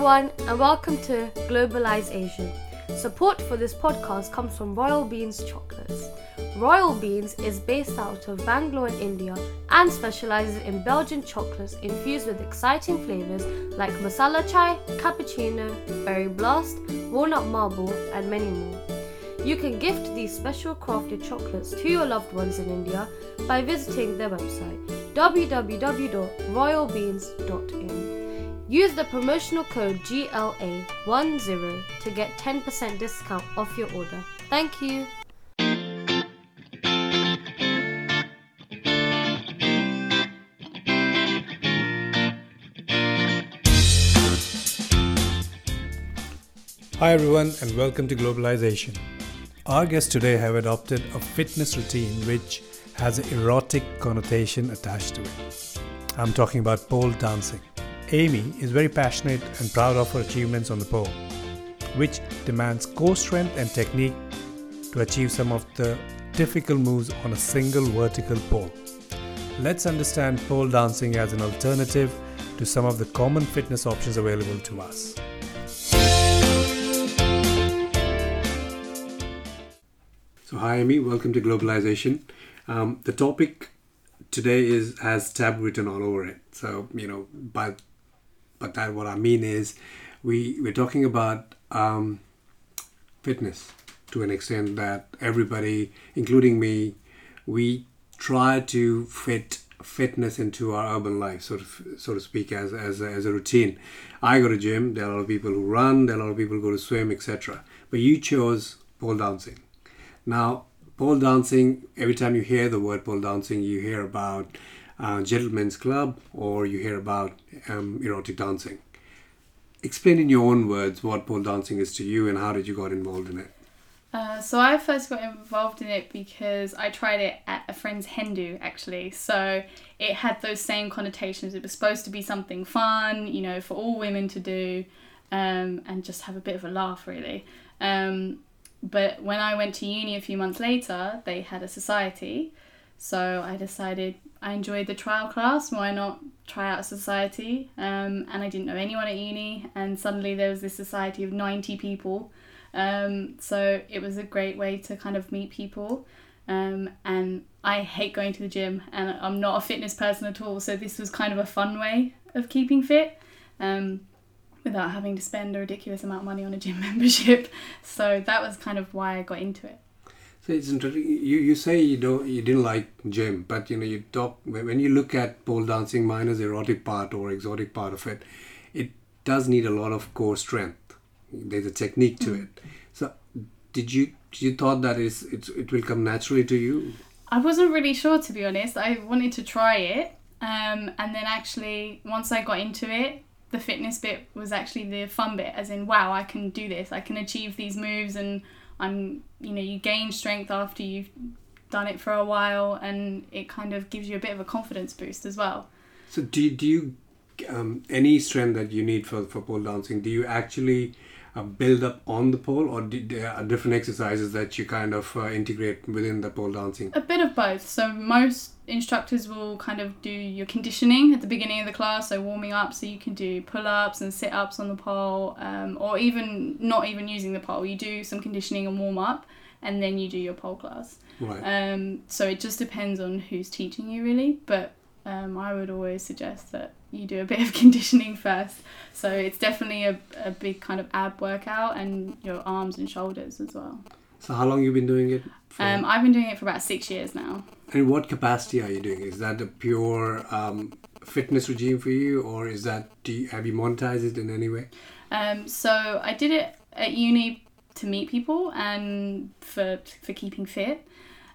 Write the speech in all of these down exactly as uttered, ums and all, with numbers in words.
everyone, and welcome to Globalize Asian. Support for this podcast comes from Royal Beans Chocolates. Royal Beans is based out of Bangalore in India and specializes in Belgian chocolates infused with exciting flavors like masala chai, cappuccino, berry blast, walnut marble, and many more. You can gift these special crafted chocolates to your loved ones in India by visiting their website w w w dot royal beans dot in. Use the promotional code G L A ten to get ten percent discount off your order. Thank you. Hi everyone and welcome to Globalization. Our guests today have adopted a fitness routine which has an erotic connotation attached to it. I'm talking about pole dancing. Amy is very passionate and proud of her achievements on the pole, which demands core strength and technique to achieve some of the difficult moves on a single vertical pole. Let's understand pole dancing as an alternative to some of the common fitness options available to us. So hi Amy, welcome to Globalization. Um, the topic today is has tab written all over it. So, you know, by But that what I mean is we, we're talking about um, fitness to an extent that everybody, including me, we try to fit fitness into our urban life, so to, so to speak, as, as, a, as a routine. I go to gym, there are a lot of people who run, there are a lot of people who go to swim, et cetera. But you chose pole dancing. Now, pole dancing, every time you hear the word pole dancing, you hear about Uh, gentlemen's club or you hear about um, erotic dancing. Explain in your own words what pole dancing is to you and how did you got involved in it? Uh, so I first got involved in it because I tried it at a friend's hen do actually. So it had those same connotations. It was supposed to be something fun, you know, for all women to do um, and just have a bit of a laugh really. Um, but when I went to uni a few months later, they had a society. So I decided I enjoyed the trial class, why not try out a society? Um, and I didn't know anyone at uni, and suddenly there was this society of ninety people. Um, so it was a great way to kind of meet people. Um, and I hate going to the gym, and I'm not a fitness person at all, so this was kind of a fun way of keeping fit um, without having to spend a ridiculous amount of money on a gym membership. So that was kind of why I got into it. So it's interesting. You, you say you don't you didn't like gym, but you know you talk when you look at pole dancing minus erotic part or exotic part of it, it does need a lot of core strength. There's a technique to mm. it. So did you you thought that is it's, it will come naturally to you? I wasn't really sure, to be honest. I wanted to try it, um, and then actually once I got into it, the fitness bit was actually the fun bit. As in, wow, I can do this. I can achieve these moves and. I'm, you know, you gain strength after you've done it for a while, and it kind of gives you a bit of a confidence boost as well. So do you, do you um, any strength that you need for, for pole dancing, do you actually uh, build up on the pole, or do, there are different exercises that you kind of uh, integrate within the pole dancing? A bit of both. So most instructors will kind of do your conditioning at the beginning of the class, so warming up, so you can do pull-ups and sit-ups on the pole, um, or even not even using the pole. You do some conditioning and warm up, and then you do your pole class. Right. Um, so it just depends on who's teaching you really, but um, I would always suggest that you do a bit of conditioning first. So it's definitely a, a big kind of ab workout, and your arms and shoulders as well. So how long have you been doing it for? Um, I've been doing it for about six years now. And what capacity are you doing? Is that a pure um, fitness regime for you, or is that do you, have you monetized it in any way? Um, so I did it at uni to meet people and for for keeping fit,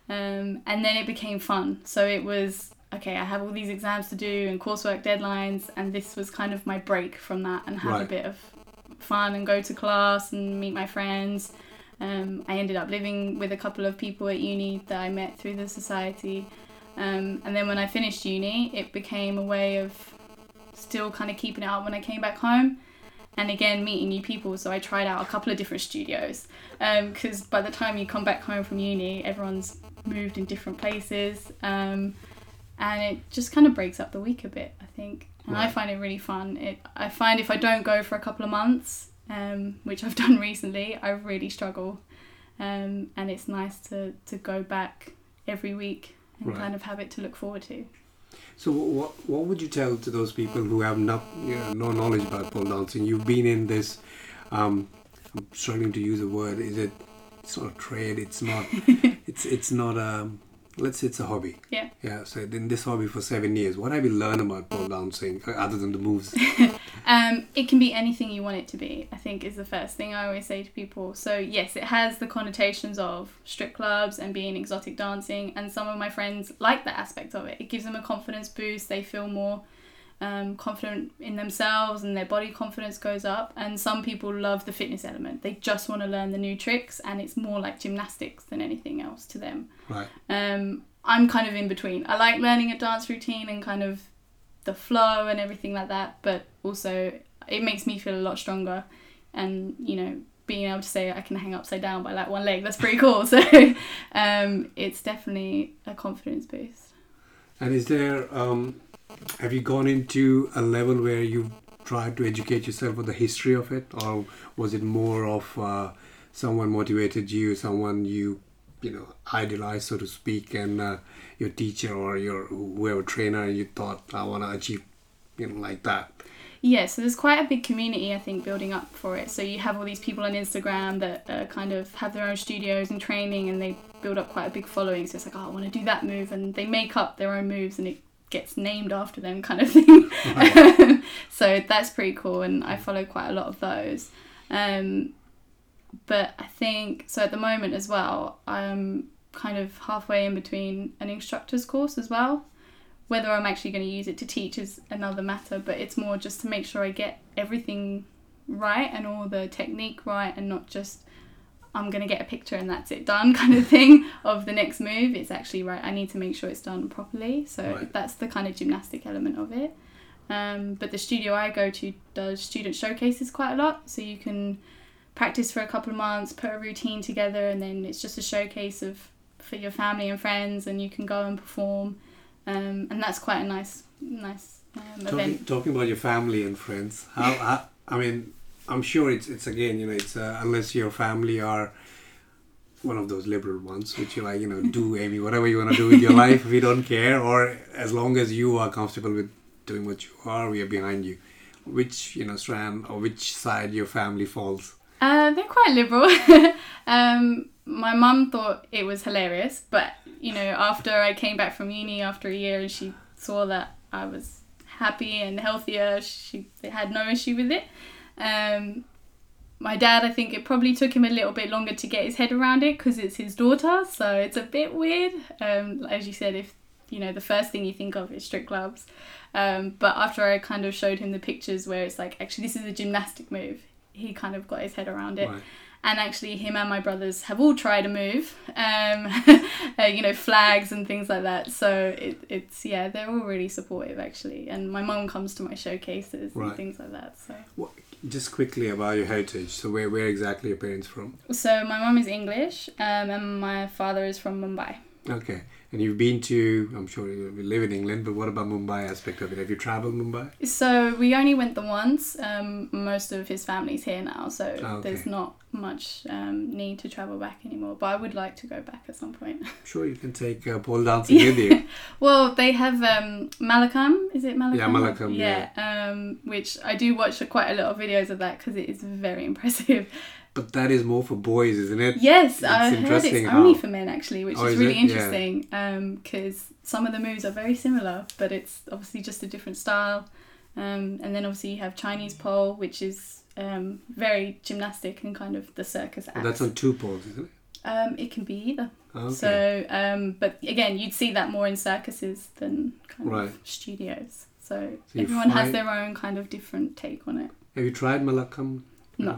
um, and then it became fun. So it was okay. I have all these exams to do and coursework deadlines, and this was kind of my break from that and have right. a bit of fun and go to class and meet my friends. Um, I ended up living with a couple of people at uni that I met through the society. Um, and then when I finished uni, it became a way of still kind of keeping it up when I came back home. And again, meeting new people. So I tried out a couple of different studios. Because um, by the time you come back home from uni, everyone's moved in different places. Um, and it just kind of breaks up the week a bit, I think. And Right. I find it really fun. It I find if I don't go for a couple of months, um, which I've done recently, I really struggle. Um, and it's nice to, to go back every week and Right. kind of have it to look forward to. So what what would you tell to those people who have not you know, no knowledge about pole dancing? You've been in this. Um, I'm struggling to use a word. Is it? It's not a trade. It's not. it's it's not a. Let's say it's a hobby. Yeah. Yeah. So in this hobby for seven years, what have you learned about pole dancing uh, other than the moves? Um, it can be anything you want it to be, I think, is the first thing I always say to people. So yes, it has the connotations of strip clubs and being exotic dancing, and some of my friends like that aspect of it. It gives them a confidence boost. They feel more um, confident in themselves, and their body confidence goes up. And some people love the fitness element. They just want to learn the new tricks, and it's more like gymnastics than anything else to them. Right. Um, I'm kind of in between. I like learning a dance routine and kind of the flow and everything like that, but also it makes me feel a lot stronger, and you know, being able to say I can hang upside down by like one leg, that's pretty cool. So um, it's definitely a confidence boost. And is there? Um, have you gone into a level where you tried to educate yourself on the history of it, or was it more of uh, someone motivated you, someone you you know idolized, so to speak, and uh, your teacher or your whoever trainer, you thought I want to achieve, you know, like that? Yeah, so there's quite a big community, I think, building up for it. So you have all these people on Instagram that uh, kind of have their own studios and training, and they build up quite a big following. So it's like, oh, I want to do that move, and they make up their own moves, and it gets named after them, kind of thing. Right. So that's pretty cool, and I follow quite a lot of those. Um, but I think so at the moment as well, I'm kind of halfway in between an instructor's course as well. Whether I'm actually going to use it to teach is another matter, but it's more just to make sure I get everything right and all the technique right, and not just I'm going to get a picture and that's it done kind of thing of the next move. It's actually right. I need to make sure it's done properly. So Right. that's the kind of gymnastic element of it. Um, but the studio I go to does student showcases quite a lot. So you can practice for a couple of months, put a routine together, and then it's just a showcase of for your family and friends, and you can go and perform. Um, and that's quite a nice, nice um, Talking, event. talking about your family and friends, how, how I mean, I'm sure it's it's again, you know, it's uh, unless your family are one of those liberal ones, which you like, you know, do Amy whatever you want to do with your life, we don't care, or as long as you are comfortable with doing what you are, we are behind you. Which you know strand or which side your family falls? Uh, they're quite liberal. um, my mum thought it was hilarious, but you know, after I came back from uni after a year and she saw that I was happy and healthier, she had no issue with it. Um, my dad, I think it probably took him a little bit longer to get his head around it because it's his daughter, so it's a bit weird. Um, as you said, if you know, the first thing you think of is strip clubs. Um, but after I kind of showed him the pictures where it's like, actually, this is a gymnastic move, he kind of got his head around it. Right. And actually, him and my brothers have all tried a move, um, uh, you know, flags and things like that. So it, it's, yeah, they're all really supportive, actually. And my mum comes to my showcases Right. and things like that. So What, just quickly about your heritage. So where, where exactly are your parents from? so my mum is English, um, and my father is from Mumbai. Okay. And you've been to, I'm sure you live in England, but what about Mumbai aspect of it? Have you travelled Mumbai? So we only went the once. Um, most of his family's here now, so Oh, okay. there's not much um, need to travel back anymore. But I would like to go back at some point. I'm sure you can take uh, pole dancing with you. Well, they have um, Malakam. Is it Malakam? Yeah, Malakam, Yeah, Um, which I do watch quite a lot of videos of that because it is very impressive. But that is more for boys, isn't it? Yes, It's I heard interesting it's only how- for men actually, which Oh, is is really it? Yeah. interesting because some of the moves are very similar, but it's obviously just a different style. Um, and then obviously you have Chinese pole, which is um, very gymnastic and kind of the circus acts. Well, that's on two poles, isn't it? Um, it can be either. Okay. So, um, but again, you'd see that more in circuses than kind Right. of studios. So, So you everyone has find- their own kind of different take on it. Have you tried Malakam? No,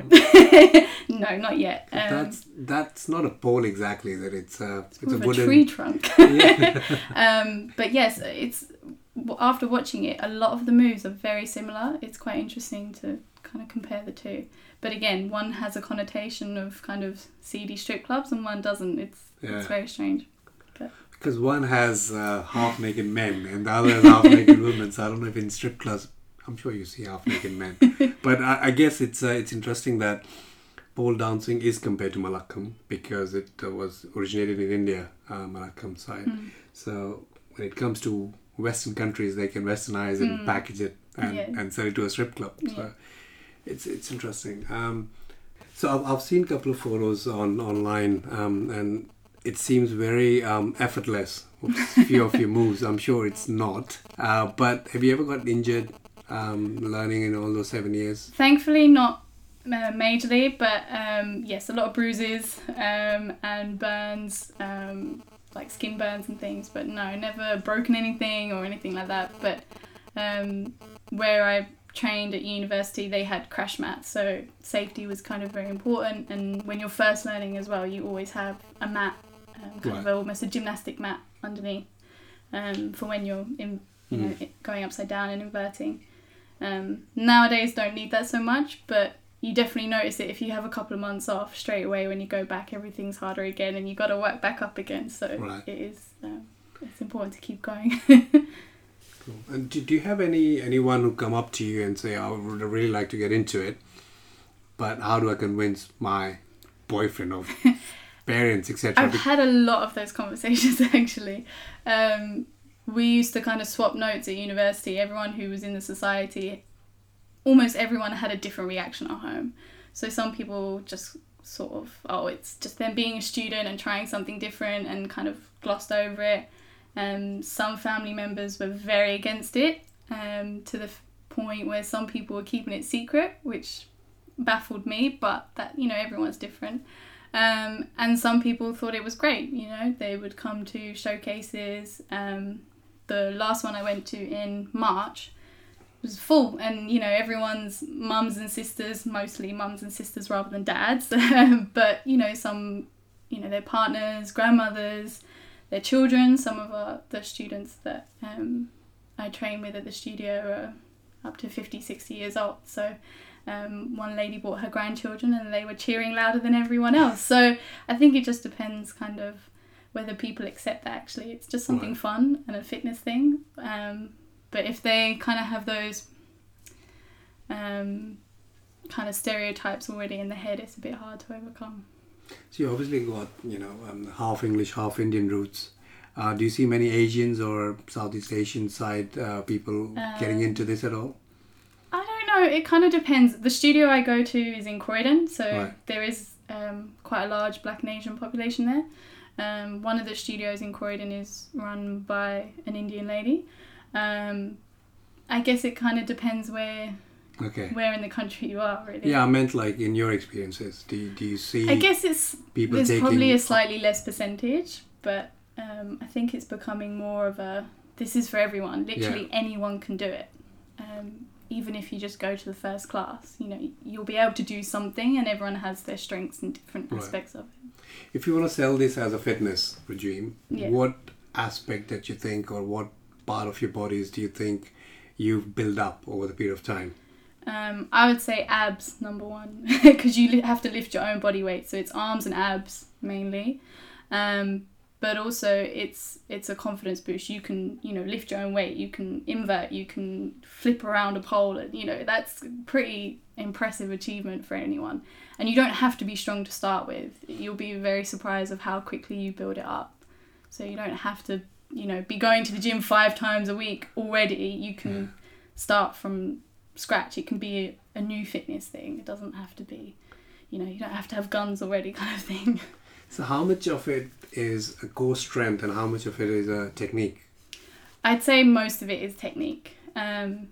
no, not yet. Um, that's that's not a pole exactly. That it's uh, it's, With a a wooden tree trunk. Yeah. um, but yes, it's after watching it, a lot of the moves are very similar. It's quite interesting to kind of compare the two. But again, one has a connotation of kind of seedy strip clubs, and one doesn't. It's Yeah. it's very strange. Because one has uh, half-naked men and the other has half-naked women. So I don't know if in strip clubs, I'm sure you see half-naked men. But I, I guess it's uh, it's interesting that pole dancing is compared to Malakkam because it uh, was originated in India, uh, Malakkam side. Mm. So when it comes to Western countries, they can westernize and mm. package it and, yeah. and sell it to a strip club. Yeah. So it's it's interesting. Um, so I've, I've seen a couple of photos on online um, and it seems very um, effortless. A few of your moves. I'm sure it's not. Uh, but have you ever got injured um, learning in all those seven years? Thankfully, not uh, majorly, but um, yes, a lot of bruises um, and burns, um, like skin burns and things. But no, never broken anything or anything like that. But um, where I trained at university, they had crash mats, so safety was kind of very important. And when you're first learning as well, you always have a mat. Um, kind right. of almost a gymnastic mat underneath um, for when you're in, you mm. know, going upside down and inverting. Um, nowadays don't need that so much, but you definitely notice it if you have a couple of months off. Straight away when you go back, everything's harder again and you got to work back up again. So right. it is um, it's important to keep going. Cool. And do, do you have any anyone who come up to you and say, I would really like to get into it, but how do I convince my boyfriend or parents, et cetera? I've had a lot of those conversations actually. Um, we used to kind of swap notes at university. Everyone who was in the society, almost everyone had a different reaction at home. So some people just sort of, oh, it's just them being a student and trying something different and kind of glossed over it. Um, some family members were very against it um, to the f- point where some people were keeping it secret, which baffled me, but that, you know, everyone's different. Um, and some people thought it was great, you know, they would come to showcases. Um, the last one I went to in March was full, and, you know, everyone's mums and sisters, mostly mums and sisters rather than dads, but, you know, some, you know, their partners, grandmothers, their children. Some of our, the students that um, I train with at the studio are up to fifty, sixty years old, so Um, one lady brought her grandchildren and they were cheering louder than everyone else. So I think it just depends kind of whether people accept that actually it's just something right. fun and a fitness thing. Um, but if they kind of have those um, kind of stereotypes already in the head, it's a bit hard to overcome. So you obviously got, you know, um, half English, half Indian roots. Uh, do you see many Asians or Southeast Asian side uh, people um, getting into this at all? I don't know, it kind of depends. The studio I go to is in Croydon, so right. there is um, quite a large Black and Asian population there. Um, one of the studios in Croydon is run by an Indian lady. Um, I guess it kind of depends where okay. where in the country you are, really. Yeah, I meant like in your experiences. Do you, do you see I guess it's people there's taking... probably a slightly less percentage, but um, I think it's becoming more of a, this is for everyone. Literally yeah. anyone can do it. Um, even if you just go to the first class, you know, you'll be able to do something, and everyone has their strengths and different right. aspects of it. If you want to sell this as a fitness regime, yeah. what aspect that you think, or what part of your bodies do you think you've built up over the period of time? Um, I would say abs, number one, because you li- have to lift your own body weight. So it's arms and abs mainly. Um, But also it's it's a confidence boost. You can, you know, lift your own weight, you can invert, you can flip around a pole, and, you know, that's pretty impressive achievement for anyone. And you don't have to be strong to start with. You'll be very surprised of how quickly you build it up. So you don't have to, you know, be going to the gym five times a week already. You can yeah. start from scratch. It can be a, a new fitness thing. It doesn't have to be, you know, you don't have to have guns already kind of thing. So how much of it is a core strength and how much of it is a technique? I'd say most of it is technique. Um,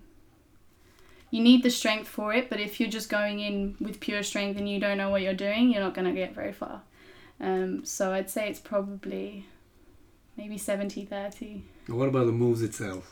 you need the strength for it, but if you're just going in with pure strength and you don't know what you're doing, you're not going to get very far. Um, so I'd say it's probably maybe seventy thirty. What about the moves itself?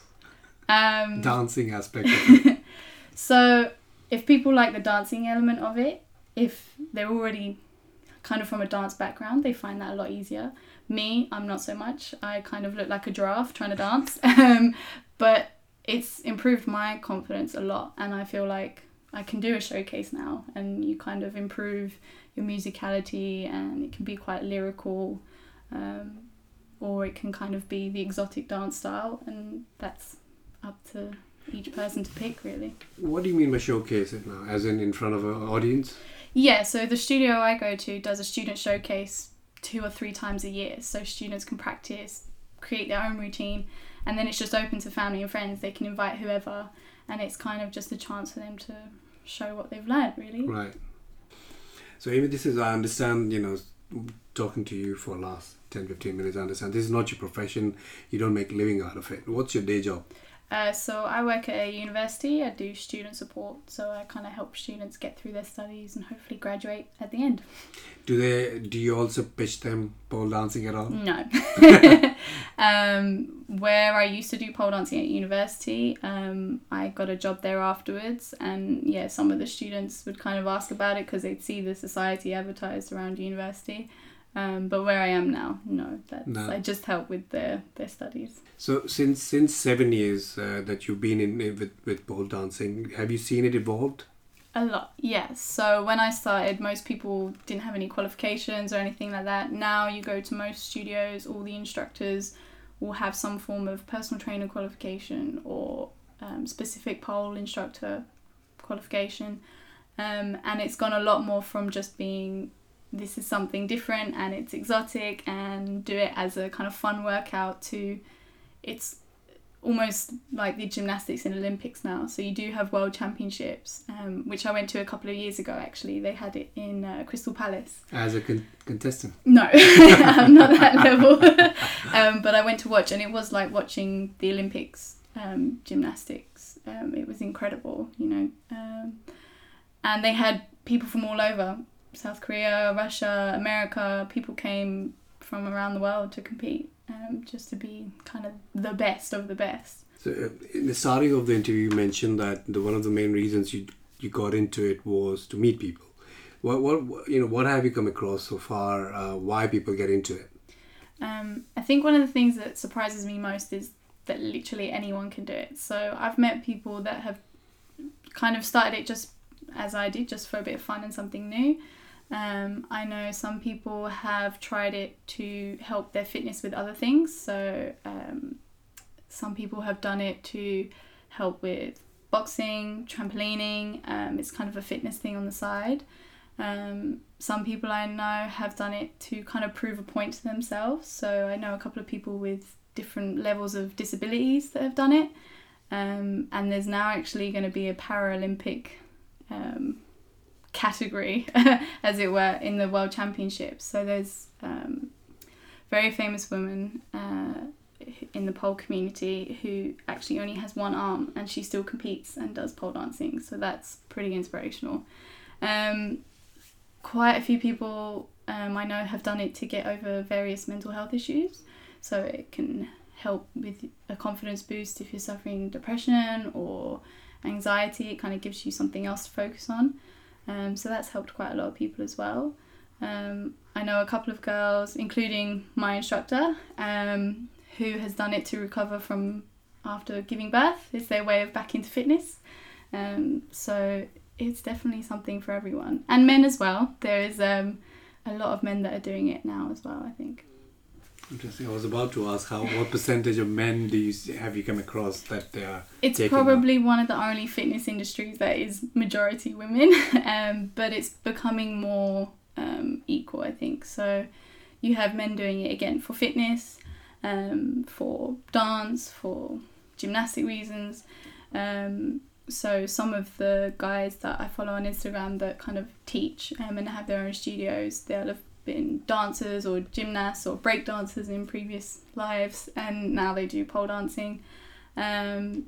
Um, dancing aspect of it? So if people like the dancing element of it, if they're already kind of from a dance background, they find that a lot easier. Me, I'm not so much. I kind of look like a giraffe trying to dance. um, but it's improved my confidence a lot, and I feel like I can do a showcase now, and you kind of improve your musicality, and it can be quite lyrical. Um, or it can kind of be the exotic dance style, and that's up to each person to pick, really. What do you mean by showcase it now? As in in front of an audience? Yeah, so the studio I go to does a student showcase two or three times a year, so students can practice, create their own routine, and then it's just open to family and friends. They can invite whoever, and it's kind of just a chance for them to show what they've learned, really. Right. So Amy, this is, I understand, you know, talking to you for the last ten, fifteen minutes, I understand this is not your profession. You don't make a living out of it. What's your day job? Uh, so I work at a university. I do student support, so I kind of help students get through their studies and hopefully graduate at the end. Do they? Do you also pitch them pole dancing at all? No. um, where I used to do pole dancing at university, um, I got a job there afterwards, and yeah, some of the students would kind of ask about it because they'd see the society advertised around university. Um, but where I am now, no, that's, No. I just help with their, their studies. So since since seven years uh, that you've been in with with pole dancing, have you seen it evolved? A lot, yes. So when I started, most people didn't have any qualifications or anything like that. Now you go to most studios, all the instructors will have some form of personal trainer qualification or um, specific pole instructor qualification. Um, and it's gone a lot more from just being, this is something different and it's exotic and do it as a kind of fun workout, to it's almost like the gymnastics in Olympics now. So you do have world championships, um, which I went to a couple of years ago actually. They had it in uh, Crystal Palace. As a con- contestant? No, I'm not that level. um, but I went to watch, and it was like watching the Olympics um, gymnastics. Um, it was incredible, you know. Um, and they had people from all over. South Korea, Russia, America. People came from around the world to compete, um, just to be kind of the best of the best. So uh, in the starting of the interview, you mentioned that the, one of the main reasons you you got into it was to meet people. What what you know what have you come across so far? Uh, why people get into it? Um, I think one of the things that surprises me most is that literally anyone can do it. So I've met people that have kind of started it just as I did, just for a bit of fun and something new. Um, I know some people have tried it to help their fitness with other things. So um, some people have done it to help with boxing, trampolining. Um, it's kind of a fitness thing on the side. Um, some people I know have done it to kind of prove a point to themselves. So I know a couple of people with different levels of disabilities that have done it. Um, and there's now actually going to be a Paralympic um, category, as it were, in the World Championships. So there's um, very famous woman uh, in the pole community who actually only has one arm, and she still competes and does pole dancing. So that's pretty inspirational. Um, quite a few people um, I know have done it to get over various mental health issues. So it can help with a confidence boost if you're suffering depression or anxiety. It kind of gives you something else to focus on. Um, so that's helped quite a lot of people as well. Um, I know a couple of girls, including my instructor, um, who has done it to recover from after giving birth. It's their way of back into fitness. Um, so it's definitely something for everyone. And men as well. There is um, a lot of men that are doing it now as well, I think. Interesting. I was about to ask how what percentage of men do you see, have you come across that they are It's taking probably up? one of the only fitness industries that is majority women, um, but it's becoming more um, equal, I think. So you have men doing it again for fitness, um, for dance, for gymnastic reasons. Um, so some of the guys that I follow on Instagram that kind of teach um, and have their own studios, they'll have been dancers or gymnasts or break dancers in previous lives, and now they do pole dancing. Um,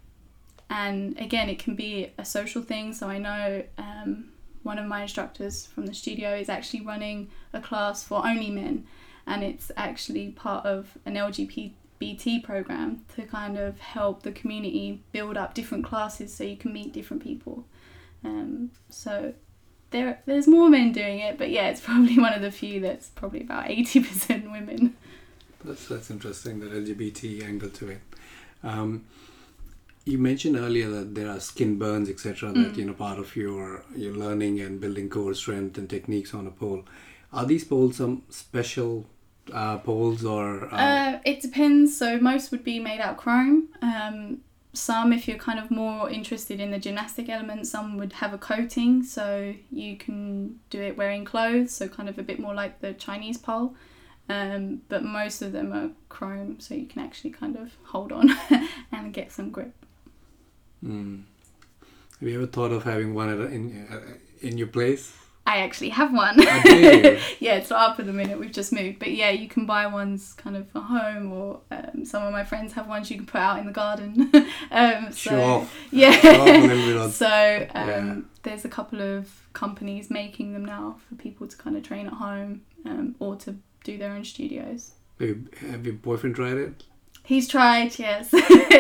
and again, it can be a social thing. So I know um, one of my instructors from the studio is actually running a class for only men, and it's actually part of an L G B T program to kind of help the community build up different classes so you can meet different people. Um, so There, there's more men doing it, but yeah, it's probably one of the few that's probably about eighty percent women. That's that's interesting, that L G B T angle to it. Um, you mentioned earlier that there are skin burns, et cetera. That Mm. you know part of your your learning and building core strength and techniques on a pole. Are these poles some special uh, poles or? Uh... Uh, it depends. So most would be made out of chrome. Um, some, if you're kind of more interested in the gymnastic element, some would have a coating, so you can do it wearing clothes, so kind of a bit more like the Chinese pole. Um, but most of them are chrome, so you can actually kind of hold on and get some grip. Mm. Have you ever thought of having one at a, in uh, in your place? I actually have one. I do. Yeah, it's not up at the minute. We've just moved, but yeah, you can buy ones kind of for home, or um, some of my friends have ones you can put out in the garden. um, so, Show off. Yeah. Show off a little bit on- so um, Yeah. there's a couple of companies making them now for people to kind of train at home, um, or to do their own studios. Have, you, have your boyfriend tried it? He's tried, yes.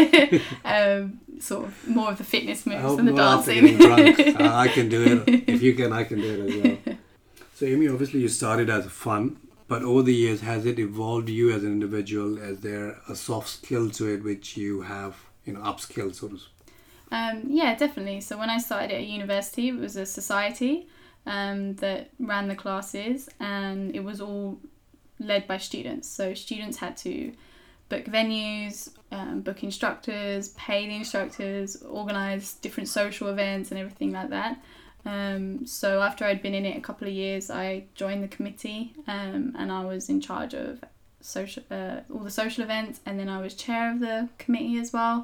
um, sort of more of the fitness moves I hope than the not after dancing. getting drunk. uh, I can do it. If you can, I can do it as well. So Amy, obviously you started as fun, but over the years, has it evolved you as an individual? Is there a soft skill to it which you have, you know, upskilled, sort of? Um, yeah, definitely. So when I started at a university, it was a society um, that ran the classes, and it was all led by students. So students had to book venues, um, book instructors, pay the instructors, organise different social events and everything like that. Um, so after I'd been in it a couple of years, I joined the committee, um, and I was in charge of social uh, all the social events, and then I was chair of the committee as well.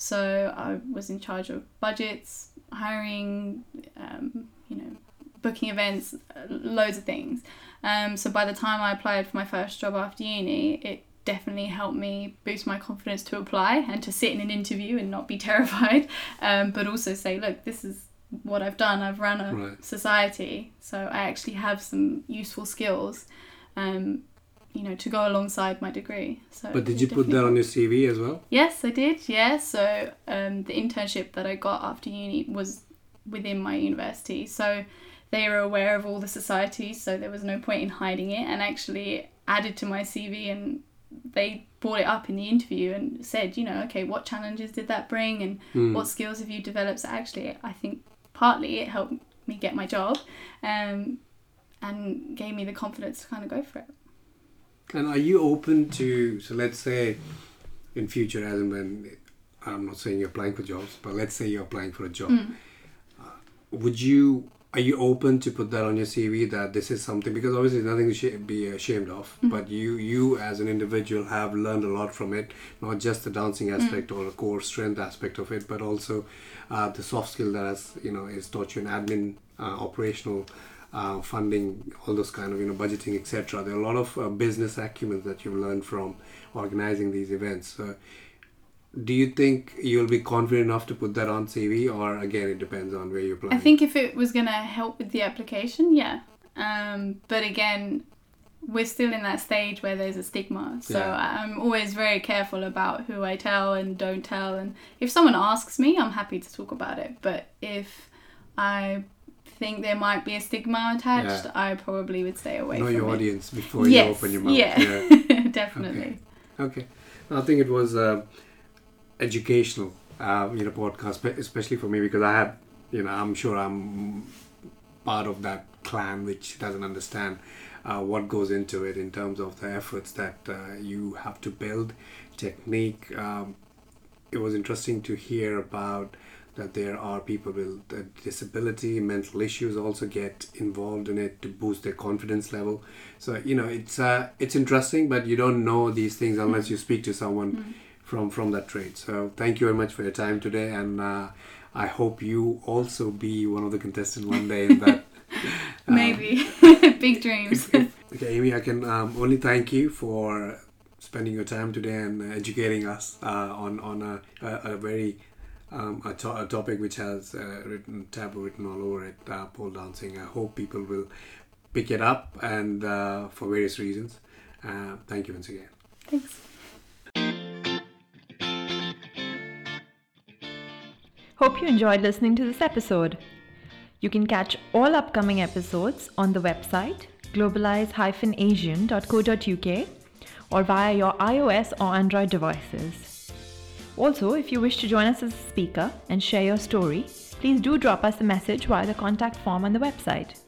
So I was in charge of budgets, hiring, um, you know, booking events, loads of things. Um, so by the time I applied for my first job after uni, it definitely helped me boost my confidence to apply and to sit in an interview and not be terrified, um, but also say, look, this is what I've done. I've run a Right. society, so I actually have some useful skills, um, you know, to go alongside my degree. So But did it you put definitely that on helped. your C V as well? Yes, I did. Yeah, so um, the internship that I got after uni was within my university, so they were aware of all the societies, so there was no point in hiding it, and actually added to my C V, and they brought it up in the interview and said, you know, okay, what challenges did that bring, and Mm. what skills have you developed? So actually, I think partly it helped me get my job, um, and gave me the confidence to kind of go for it. And are you open to, so let's say in future, as and when, I'm not saying you're applying for jobs, but let's say you're applying for a job. Mm. Uh, would you, are you open to put that on your C V that this is something, because obviously there's nothing to sh- be ashamed of, Mm. but you, you as an individual have learned a lot from it, not just the dancing aspect or the core strength aspect of it, but also uh, the soft skill that has, you know, is taught you in admin, uh, operational, uh, funding, all those kind of, you know, budgeting, et cetera. There are a lot of uh, business acumen that you've learned from organizing these events. So do you think you'll be confident enough to put that on C V, or again, it depends on where you're applying? I think if it was going to help with the application, yeah. Um, but again, we're still in that stage where there's a stigma. So Yeah. I'm always very careful about who I tell and don't tell. And if someone asks me, I'm happy to talk about it. But if I think there might be a stigma attached, Yeah. I probably would stay away know from your it. audience before Yes, you open your mouth. yeah, definitely. Okay. I think it was uh, educational, uh, you know, podcast, spe- especially for me, because I had, you know, I'm sure I'm part of that clan which doesn't understand uh, what goes into it in terms of the efforts that uh, you have to build, technique. Um, it was interesting to hear about that there are people with a disability, mental issues also get involved in it to boost their confidence level. So, you know, it's uh, it's interesting, but you don't know these things unless you speak to someone Mm. from, from that trade. So thank you very much for your time today, and uh, I hope you also be one of the contestants one day in that. um, Maybe. Big dreams. Okay, Amy, I can um, only thank you for spending your time today and educating us uh, on, on a, a, a very Um, a, to- a topic which has uh, written taboo written all over it, uh, pole dancing. I hope people will pick it up, and uh, for various reasons. Uh, thank you once again. Thanks. Hope you enjoyed listening to this episode. You can catch all upcoming episodes on the website globalize dash asian dot co dot uk or via your iOS or Android devices. Also, if you wish to join us as a speaker and share your story, please do drop us a message via the contact form on the website.